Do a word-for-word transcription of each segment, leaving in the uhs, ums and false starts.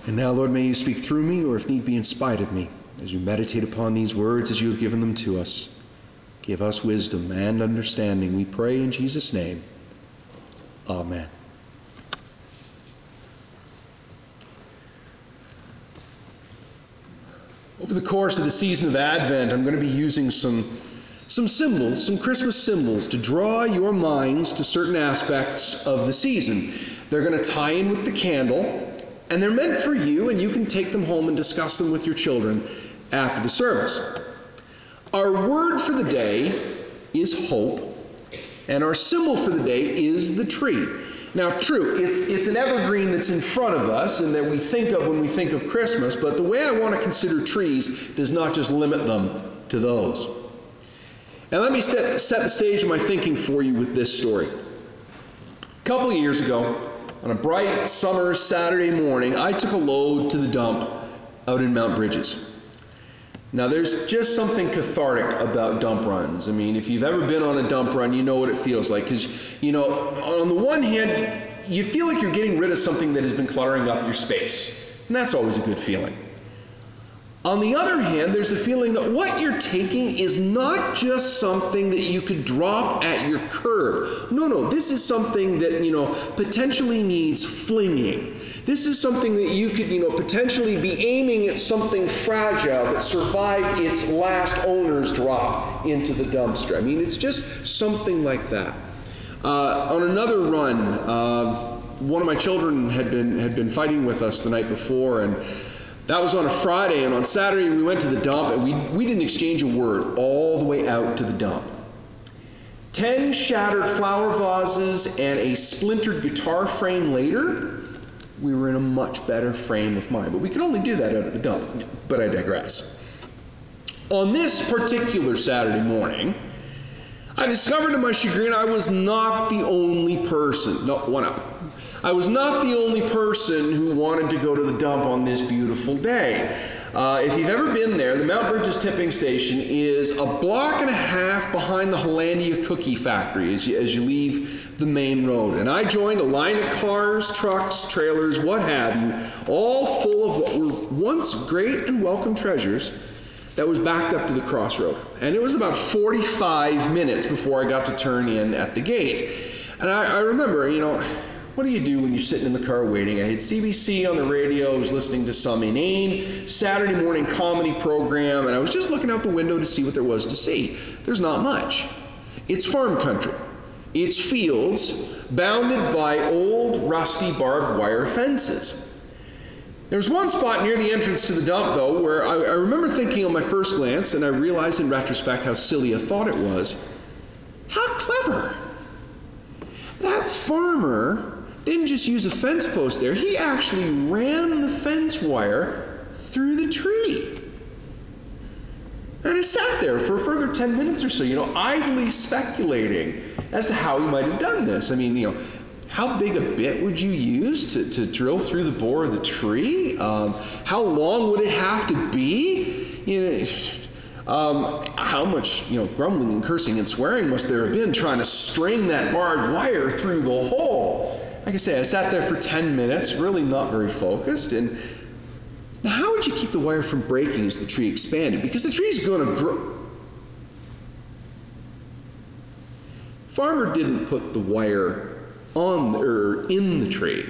And now, Lord, may you speak through me, or if need be, in spite of me, as you meditate upon these words as you have given them to us. Give us wisdom and understanding, we pray in Jesus' name. Amen. Over the course of the season of Advent, I'm going to be using some, some symbols, some Christmas symbols, to draw your minds to certain aspects of the season. They're going to tie in with the candle, and they're meant for you, and you can take them home and discuss them with your children after the service. Our word for the day is hope, and our symbol for the day is the tree. Now, true, it's, it's an evergreen that's in front of us and that we think of when we think of Christmas, but the way I want to consider trees does not just limit them to those. And let me set, set the stage of my thinking for you with this story. A couple of years ago, on a bright summer Saturday morning, I took a load to the dump out in Mount Bridges. Now, there's just something cathartic about dump runs. I mean, if you've ever been on a dump run, you know what it feels like. Because, you know, on the one hand, you feel like you're getting rid of something that has been cluttering up your space. And that's always a good feeling. On the other hand, there's a feeling that what you're taking is not just something that you could drop at your curb. No, no, this is something that, you know, potentially needs flinging. This is something that you could, you know, potentially be aiming at something fragile that survived its last owner's drop into the dumpster. I mean, it's just something like that. Uh, on another run, uh, one of my children had been had been fighting with us the night before, and that was on a Friday, and on Saturday we went to the dump, and we, we didn't exchange a word all the way out to the dump. Ten shattered flower vases and a splintered guitar frame later, we were in a much better frame of mind. But we could only do that out at the dump, but I digress. On this particular Saturday morning, I discovered to my chagrin I was not the only person, no, one up. I was not the only person who wanted to go to the dump on this beautiful day. Uh, if you've ever been there, the Mount Bridges tipping station is a block and a half behind the Hollandia Cookie Factory as you, as you leave the main road. And I joined a line of cars, trucks, trailers, what have you, all full of what were once great and welcome treasures that was backed up to the crossroad. And it was about forty-five minutes before I got to turn in at the gate. And I, I remember, you know, what do you do when you're sitting in the car waiting? I had C B C on the radio, I was listening to some inane Saturday morning comedy program, and I was just looking out the window to see what there was to see. There's not much. It's farm country. It's fields bounded by old, rusty barbed wire fences. There was one spot near the entrance to the dump, though, where I, I remember thinking on my first glance, and I realized in retrospect how silly a thought it was. How clever! That farmer didn't just use a fence post there, he actually ran the fence wire through the tree. And I sat there for a further ten minutes or so, you know, idly speculating as to how he might have done this. I mean, you know, how big a bit would you use to, to drill through the bore of the tree? Um, how long would it have to be? You know, um, how much, you know, grumbling and cursing and swearing must there have been trying to string that barbed wire through the hole? Like I say, I sat there for ten minutes, really not very focused. And now, how would you keep the wire from breaking as the tree expanded? Because the tree's going to grow. Farmer didn't put the wire on or in the tree.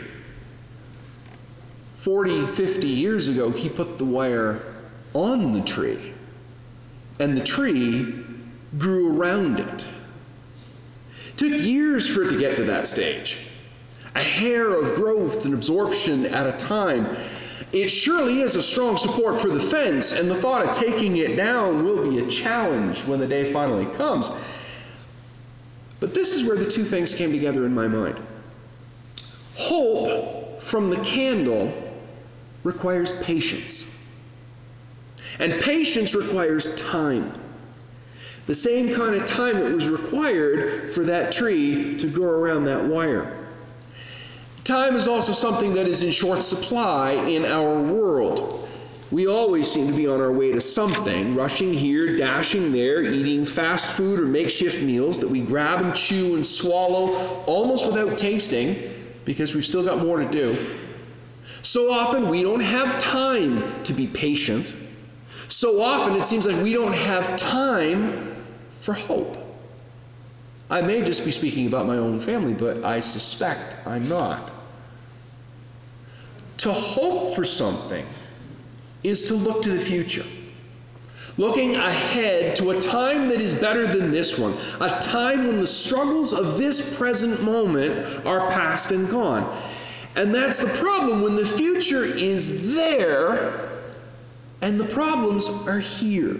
forty, fifty years ago, he put the wire on the tree. And the tree grew around it. It took years for it to get to that stage. A hair of growth and absorption at a time. It surely is a strong support for the fence, and the thought of taking it down will be a challenge when the day finally comes. But this is where the two things came together in my mind. Hope from the candle requires patience. And patience requires time. The same kind of time that was required for that tree to grow around that wire. Time is also something that is in short supply in our world. We always seem to be on our way to something, rushing here, dashing there, eating fast food or makeshift meals that we grab and chew and swallow almost without tasting because we've still got more to do. So often we don't have time to be patient. So often it seems like we don't have time for hope. I may just be speaking about my own family, but I suspect I'm not. To hope for something is to look to the future. Looking ahead to a time that is better than this one. A time when the struggles of this present moment are past and gone. And that's the problem when the future is there and the problems are here.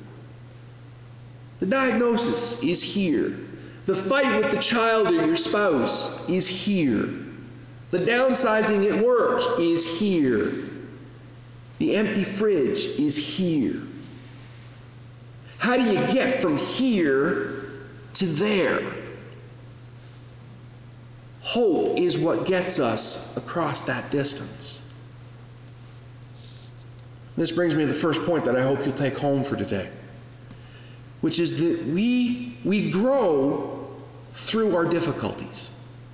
The diagnosis is here. The fight with the child or your spouse is here. The downsizing at work is here. The empty fridge is here. How do you get from here to there? Hope is what gets us across that distance. This brings me to the first point that I hope you'll take home for today, which is that we, we grow through our difficulties.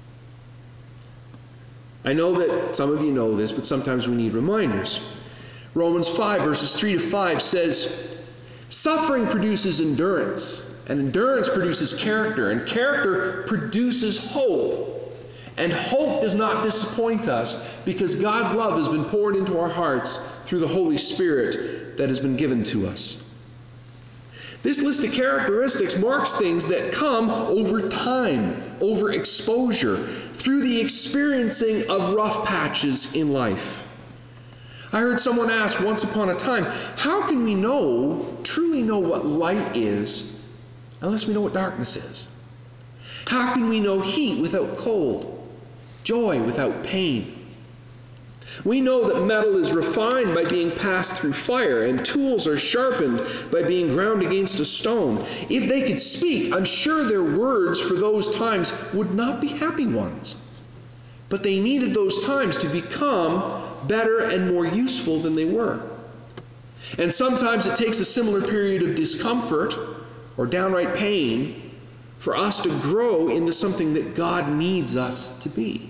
I know that some of you know this, but sometimes we need reminders. Romans five, verses three to five says, suffering produces endurance, and endurance produces character, and character produces hope. And hope does not disappoint us because God's love has been poured into our hearts through the Holy Spirit that has been given to us. This list of characteristics marks things that come over time, over exposure, through the experiencing of rough patches in life. I heard someone ask once upon a time, how can we know, truly know what light is unless we know what darkness is? How can we know heat without cold? Joy without pain? We know that metal is refined by being passed through fire, and tools are sharpened by being ground against a stone. If they could speak, I'm sure their words for those times would not be happy ones. But they needed those times to become better and more useful than they were. And sometimes it takes a similar period of discomfort or downright pain for us to grow into something that God needs us to be.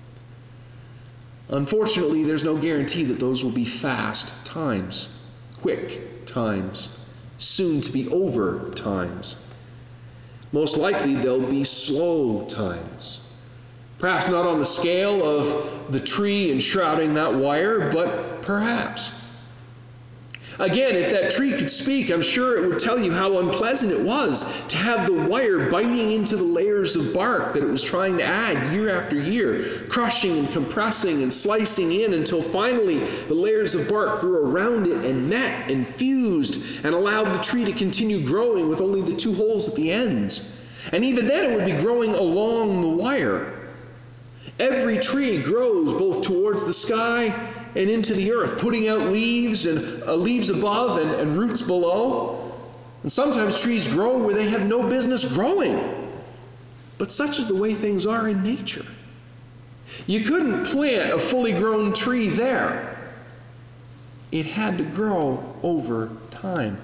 Unfortunately, there's no guarantee that those will be fast times, quick times, soon to be over times. Most likely they'll be slow times. Perhaps not on the scale of the tree enshrouding that wire, but perhaps. Again, if that tree could speak, I'm sure it would tell you how unpleasant it was to have the wire biting into the layers of bark that it was trying to add year after year, crushing and compressing and slicing in until finally the layers of bark grew around it and met and fused and allowed the tree to continue growing with only the two holes at the ends. And even then it would be growing along the wire. Every tree grows both towards the sky and into the earth, putting out leaves and uh, leaves above and, and roots below. And sometimes trees grow where they have no business growing. But such is the way things are in nature. You couldn't plant a fully grown tree there. It had to grow over time.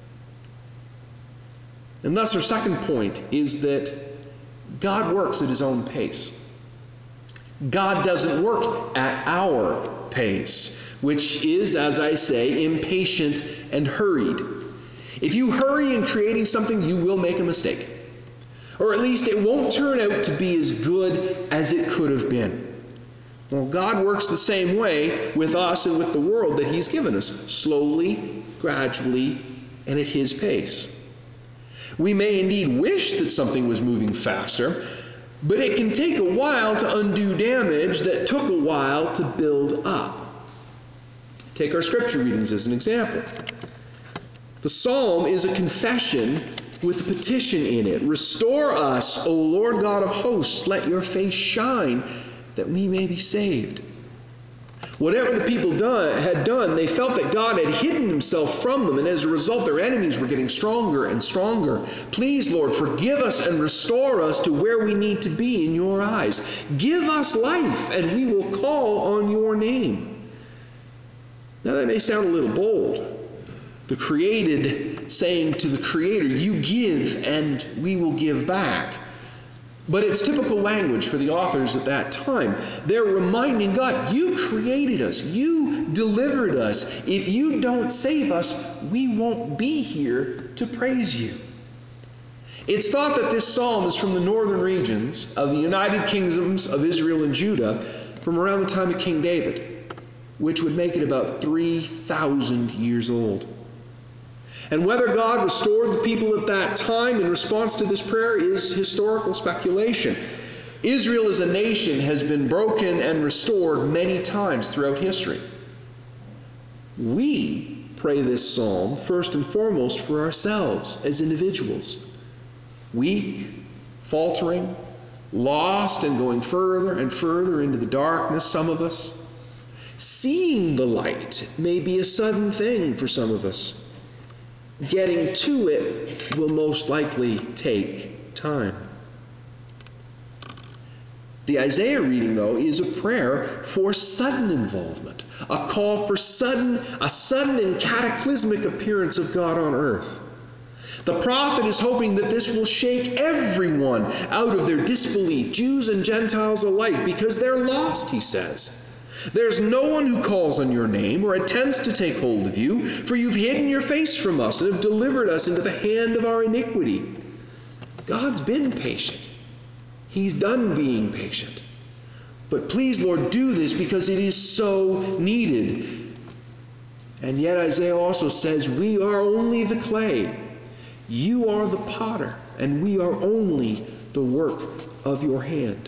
And thus our second point is that God works at his own pace. God doesn't work at our pace, which is, as I say, impatient and hurried. If you hurry in creating something, you will make a mistake. Or at least it won't turn out to be as good as it could have been. Well, God works the same way with us and with the world that he's given us, slowly, gradually, and at his pace. We may indeed wish that something was moving faster, but it can take a while to undo damage that took a while to build up. Take our scripture readings as an example. The psalm is a confession with a petition in it. Restore us, O Lord God of hosts, let your face shine, that we may be saved. Whatever the people done, had done, they felt that God had hidden himself from them, and as a result, their enemies were getting stronger and stronger. Please, Lord, forgive us and restore us to where we need to be in your eyes. Give us life, and we will call on your name. Now, that may sound a little bold. The created saying to the Creator, you give, and we will give back. But it's typical language for the authors at that time. They're reminding God, you created us. You delivered us. If you don't save us, we won't be here to praise you. It's thought that this psalm is from the northern regions of the United Kingdoms of Israel and Judah from around the time of King David, which would make it about three thousand years old. And whether God restored the people at that time in response to this prayer is historical speculation. Israel as a nation has been broken and restored many times throughout history. We pray this psalm first and foremost for ourselves as individuals. Weak, faltering, lost and going further and further into the darkness, some of us. Seeing the light may be a sudden thing for some of us. Getting to it will most likely take time. The Isaiah reading, though, is a prayer for sudden involvement, a call for sudden, a sudden and cataclysmic appearance of God on earth. The prophet is hoping that this will shake everyone out of their disbelief, Jews and Gentiles alike, because they're lost, he says. There's no one who calls on your name or attempts to take hold of you, for you've hidden your face from us and have delivered us into the hand of our iniquity. God's been patient. He's done being patient. But please, Lord, do this because it is so needed. And yet Isaiah also says, we are only the clay. You are the potter, and we are only the work of your hand.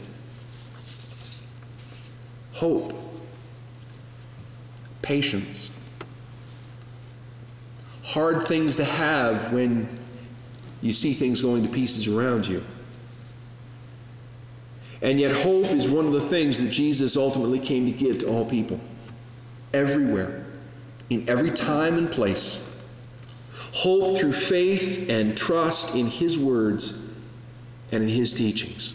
Hope. Patience. Hard things to have when you see things going to pieces around you. And yet hope is one of the things that Jesus ultimately came to give to all people. Everywhere. In every time and place. Hope through faith and trust in His words and in His teachings.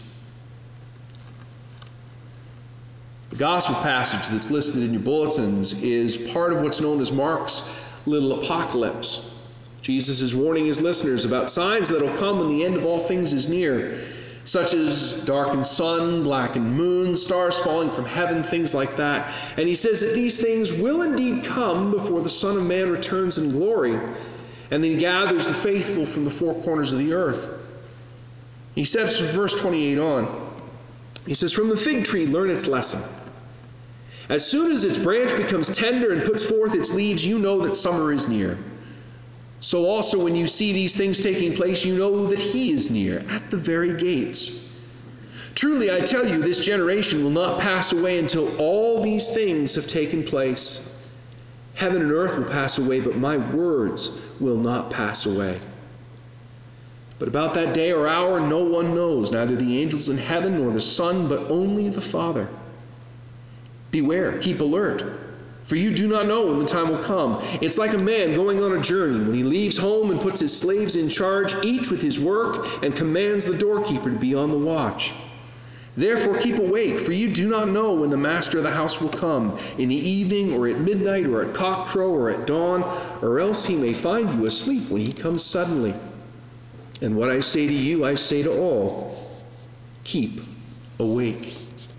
The gospel passage that's listed in your bulletins is part of what's known as Mark's little apocalypse. Jesus is warning his listeners about signs that will come when the end of all things is near, such as darkened sun, blackened moon, stars falling from heaven, things like that. And he says that these things will indeed come before the Son of Man returns in glory, and then he gathers the faithful from the four corners of the earth. He says from verse twenty-eight on, he says, from the fig tree learn its lesson. As soon as its branch becomes tender and puts forth its leaves, you know that summer is near. So also when you see these things taking place, you know that He is near, at the very gates. Truly I tell you, this generation will not pass away until all these things have taken place. Heaven and earth will pass away, but my words will not pass away. But about that day or hour no one knows, neither the angels in heaven nor the Son, but only the Father. Beware, keep alert, for you do not know when the time will come. It's like a man going on a journey when he leaves home and puts his slaves in charge, each with his work, and commands the doorkeeper to be on the watch. Therefore keep awake, for you do not know when the master of the house will come, in the evening or at midnight or at cockcrow or at dawn, or else he may find you asleep when he comes suddenly. And what I say to you, I say to all, keep awake.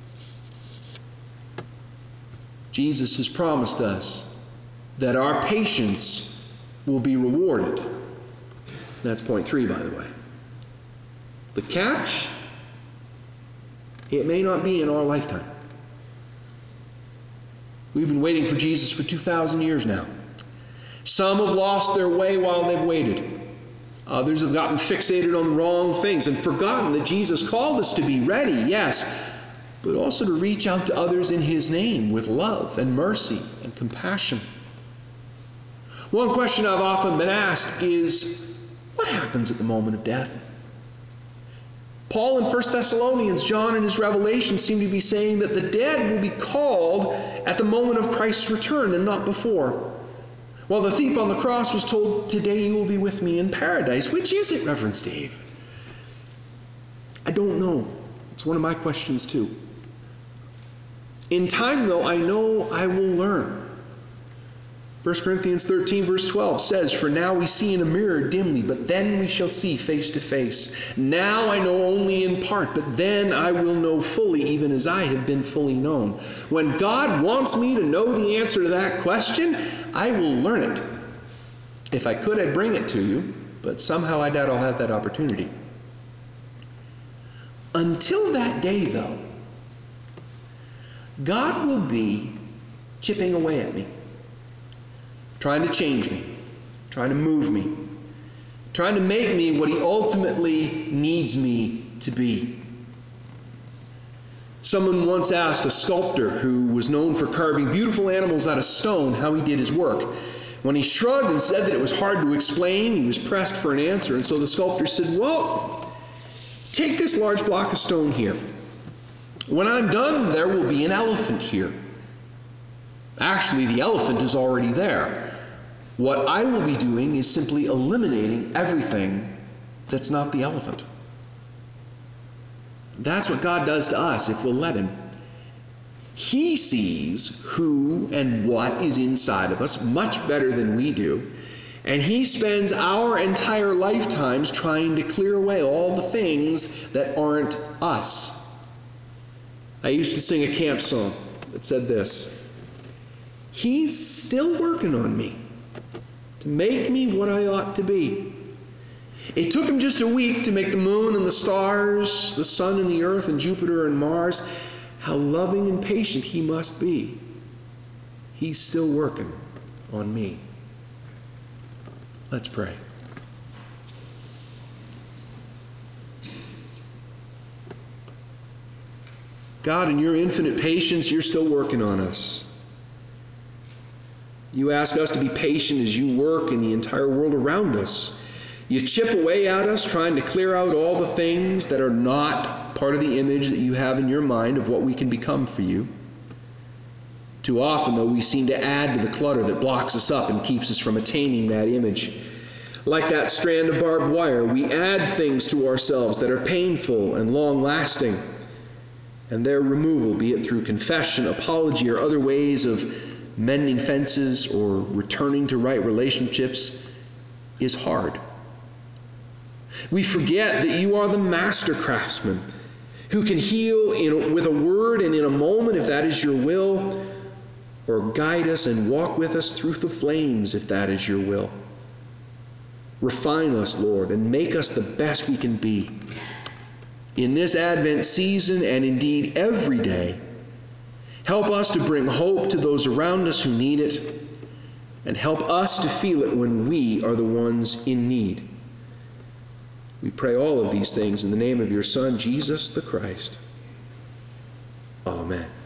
Jesus has promised us that our patience will be rewarded. That's point three, by the way. The catch? It may not be in our lifetime. We've been waiting for Jesus for two thousand years now. Some have lost their way while they've waited. Others have gotten fixated on the wrong things and forgotten that Jesus called us to be ready, yes, but also to reach out to others in His name with love and mercy and compassion. One question I've often been asked is, what happens at the moment of death? Paul in First Thessalonians, John in his Revelation seem to be saying that the dead will be called at the moment of Christ's return and not before. While the thief on the cross was told, today you will be with me in paradise. Which is it, Reverend Steve? I don't know. It's one of my questions too. In time, though, I know I will learn. First Corinthians thirteen verse twelve says, "For now we see in a mirror dimly, but then we shall see face to face. Now I know only in part, but then I will know fully, even as I have been fully known." When God wants me to know the answer to that question, I will learn it. If I could, I'd bring it to you, but somehow I doubt I'll have that opportunity. Until that day, though, God will be chipping away at me, trying to change me, trying to move me, trying to make me what He ultimately needs me to be. Someone once asked a sculptor who was known for carving beautiful animals out of stone how he did his work. When he shrugged and said that it was hard to explain, he was pressed for an answer, and so the sculptor said, "Well, take this large block of stone here. When I'm done, there will be an elephant here. Actually, the elephant is already there. What I will be doing is simply eliminating everything that's not the elephant." That's what God does to us if we'll let Him. He sees who and what is inside of us much better than we do, and He spends our entire lifetimes trying to clear away all the things that aren't us. I used to sing a camp song that said this: "He's still working on me to make me what I ought to be. It took Him just a week to make the moon and the stars, the sun and the earth and Jupiter and Mars. How loving and patient He must be. He's still working on me." Let's pray. God, in Your infinite patience, You're still working on us. You ask us to be patient as You work in the entire world around us. You chip away at us, trying to clear out all the things that are not part of the image that You have in Your mind of what we can become for You. Too often, though, we seem to add to the clutter that blocks us up and keeps us from attaining that image. Like that strand of barbed wire, we add things to ourselves that are painful and long-lasting, and their removal, be it through confession, apology, or other ways of mending fences or returning to right relationships, is hard. We forget that You are the master craftsman who can heal in, with a word and in a moment if that is Your will, or guide us and walk with us through the flames if that is Your will. Refine us, Lord, and make us the best we can be. In this Advent season, and indeed every day, help us to bring hope to those around us who need it, and help us to feel it when we are the ones in need. We pray all of these things in the name of Your Son, Jesus the Christ. Amen.